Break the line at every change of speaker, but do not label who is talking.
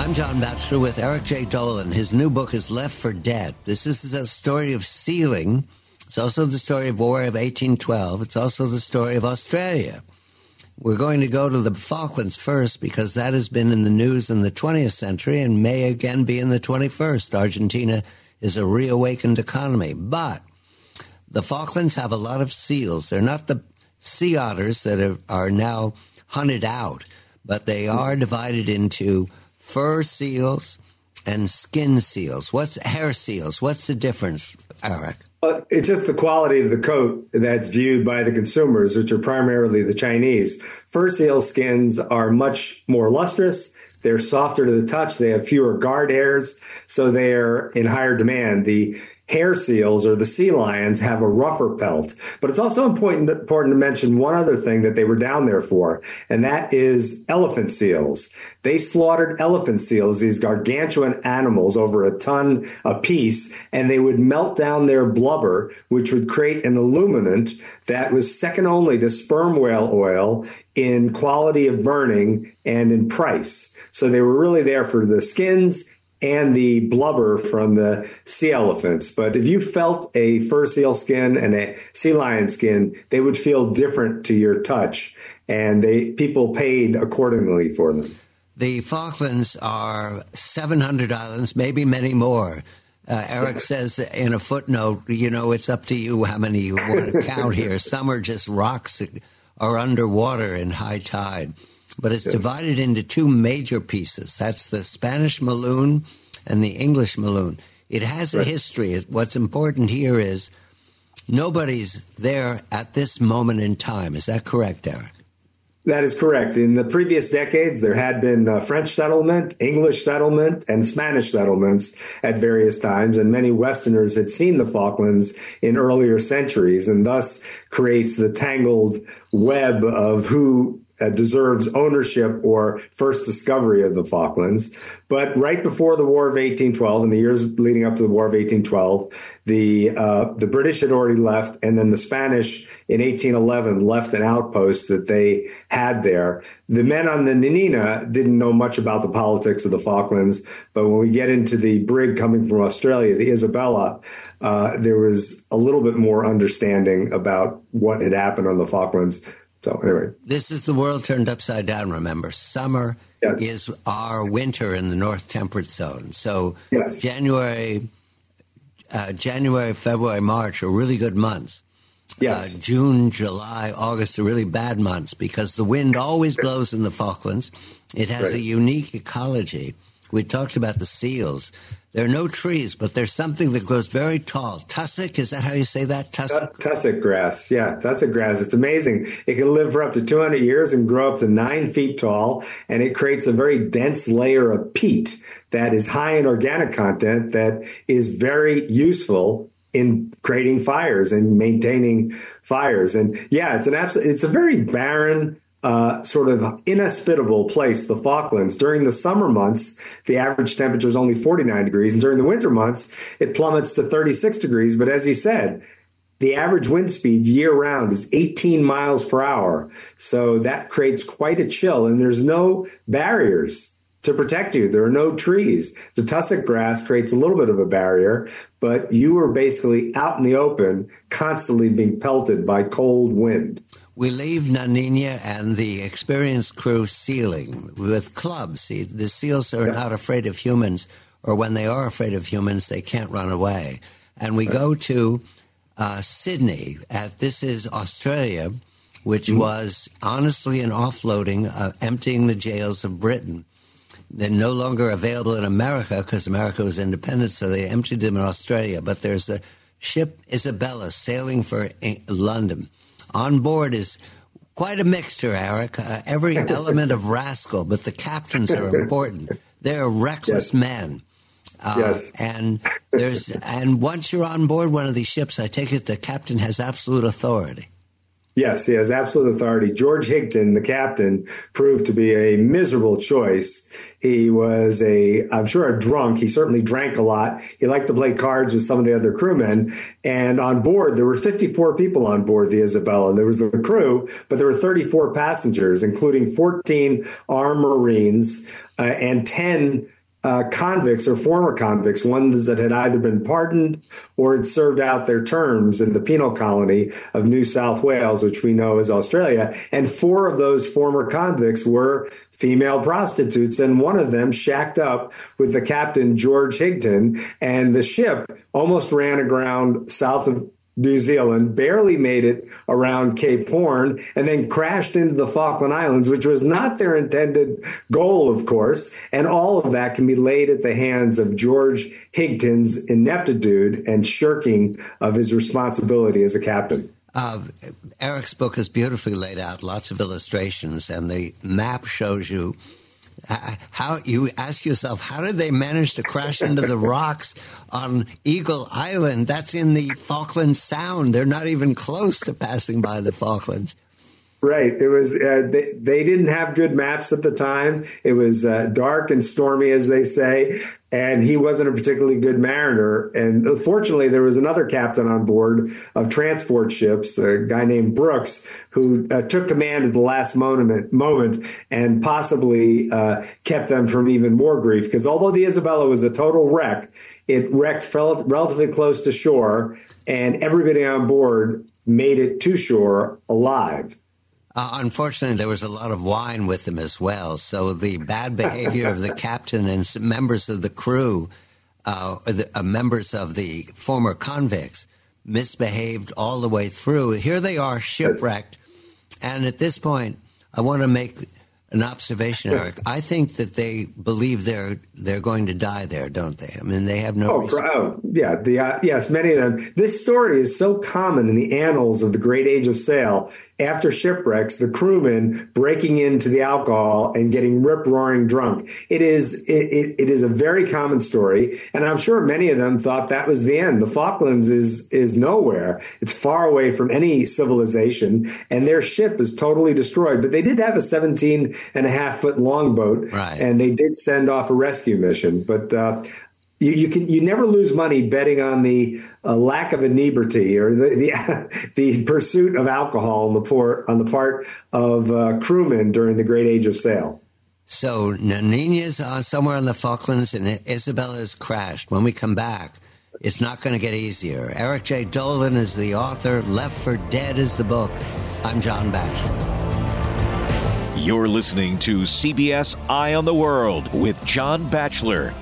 I'm John Batchelor with Eric J. Dolan. His new book is Left for Dead. This is a story of sealing. It's also the story of War of 1812. It's also the story of Australia. We're going to go to the Falklands first because that has been in the news in the 20th century and may again be in the 21st. Argentina is a reawakened economy. But the Falklands have a lot of seals. They're not the sea otters that are now hunted out, but they are divided into fur seals and skin seals. Hair seals? What's the difference, Eric?
It's just the quality of the coat that's viewed by the consumers, which are primarily the Chinese. Fur seal skins are much more lustrous. They're softer to the touch. They have fewer guard hairs, so they're in higher demand. The hair seals or the sea lions have a rougher pelt. But it's also important to mention one other thing that they were down there for, and that is elephant seals. They slaughtered elephant seals, these gargantuan animals, over a ton apiece, and they would melt down their blubber, which would create an illuminant that was second only to sperm whale oil in quality of burning and in price. So they were really there for the skins and the blubber from the sea elephants. But if you felt a fur seal skin and a sea lion skin, they would feel different to your touch, and people paid accordingly for them.
The Falklands are 700 islands, maybe many more. Eric says in a footnote, it's up to you how many you want to count here. Some are just rocks that are underwater in high tide. But it's divided into two major pieces. That's the Spanish Maloon and the English Maloon. It has a history. What's important here is nobody's there at this moment in time. Is that correct, Eric?
That is correct. In the previous decades, there had been French settlement, English settlement, and Spanish settlements at various times, and many Westerners had seen the Falklands in earlier centuries, and thus creates the tangled web of who deserves ownership or first discovery of the Falklands. But right before the War of 1812, in the years leading up to the War of 1812, the British had already left, and then the Spanish in 1811 left an outpost that they had there. The men on the Nanina didn't know much about the politics of the Falklands, but when we get into the brig coming from Australia, the Isabella, there was a little bit more understanding about what had happened on the Falklands. So anyway.
This is the world turned upside down, remember. Summer is our winter in the North Temperate Zone. So January, February, March are really good months.
Yes.
June, July, August are really bad months because the wind always blows in the Falklands. It has a unique ecology. We talked about the seals. There are no trees, but there's something that grows very tall. Tussock, is that how you say that?
Tussock grass. Yeah, tussock grass. It's amazing. It can live for up to 200 years and grow up to 9 feet tall, and it creates a very dense layer of peat that is high in organic content that is very useful in creating fires and maintaining fires. And yeah, it's a very barren, sort of inhospitable place, the Falklands. During the summer months, the average temperature is only 49 degrees. And during the winter months, it plummets to 36 degrees. But as you said, the average wind speed year round is 18 miles per hour. So that creates quite a chill. And there's no barriers to protect you. There are no trees. The tussock grass creates a little bit of a barrier, but you are basically out in the open, constantly being pelted by cold wind.
We leave Nanina and the experienced crew sealing with clubs. The seals are not afraid of humans, or when they are afraid of humans, they can't run away. And we go to Sydney. This is Australia, which was honestly an offloading, emptying the jails of Britain. They're no longer available in America because America was independent, so they emptied them in Australia. But there's the ship Isabella sailing for London. On board is quite a mixture, Eric. Every element of rascal, but the captains are important. They're reckless men. And once you're on board one of these ships, I take it the captain has absolute authority.
Yes, he has absolute authority. George Higton, the captain, proved to be a miserable choice. He was I'm sure a drunk. He certainly drank a lot. He liked to play cards with some of the other crewmen. And on board, there were 54 people on board the Isabella. There was the crew, but there were 34 passengers, including 14 armed Marines and 10 convicts or former convicts, ones that had either been pardoned or had served out their terms in the penal colony of New South Wales, which we know as Australia. And 4 of those former convicts were female prostitutes, and one of them shacked up with the captain, George Higton, and the ship almost ran aground south of New Zealand, barely made it around Cape Horn, and then crashed into the Falkland Islands, which was not their intended goal, of course. And all of that can be laid at the hands of George Higton's ineptitude and shirking of his responsibility as a captain.
Eric's book is beautifully laid out, lots of illustrations, and the map shows you how you ask yourself, how did they manage to crash into the rocks on Eagle Island? That's in the Falkland Sound. They're not even close to passing by the Falklands.
Right. It was they didn't have good maps at the time. It was dark and stormy, as they say, and he wasn't a particularly good mariner. And fortunately, there was another captain on board of transport ships, a guy named Brooks, who took command at the last moment and possibly kept them from even more grief. Because although the Isabella was a total wreck, it wrecked relatively close to shore, and everybody on board made it to shore alive.
Unfortunately, there was a lot of wine with them as well. So the bad behavior of the captain and some members of the crew, members of the former convicts, misbehaved all the way through. Here they are shipwrecked. And at this point, I want to make an observation, Eric. I think that they believe they're going to die there, don't they? I mean, they have no reason.
Yes, many of them. This story is so common in the annals of the great age of sail. After shipwrecks, the crewmen breaking into the alcohol and getting rip-roaring drunk. It is a very common story, and I'm sure many of them thought that was the end. The Falklands is nowhere. It's far away from any civilization, and their ship is totally destroyed. But they did have a 17.5-foot longboat,
right,
and they did send off a rescue mission. But you never lose money betting on the lack of inebriety or the pursuit of alcohol on the part of crewmen during the great age of sail.
So Nina's somewhere in the Falklands and Isabella's crashed. When we come back, it's not going to get easier. Eric J. Dolin is the author. Left for Dead is the book. I'm John Batchelor.
You're listening to CBS Eye on the World with John Batchelor.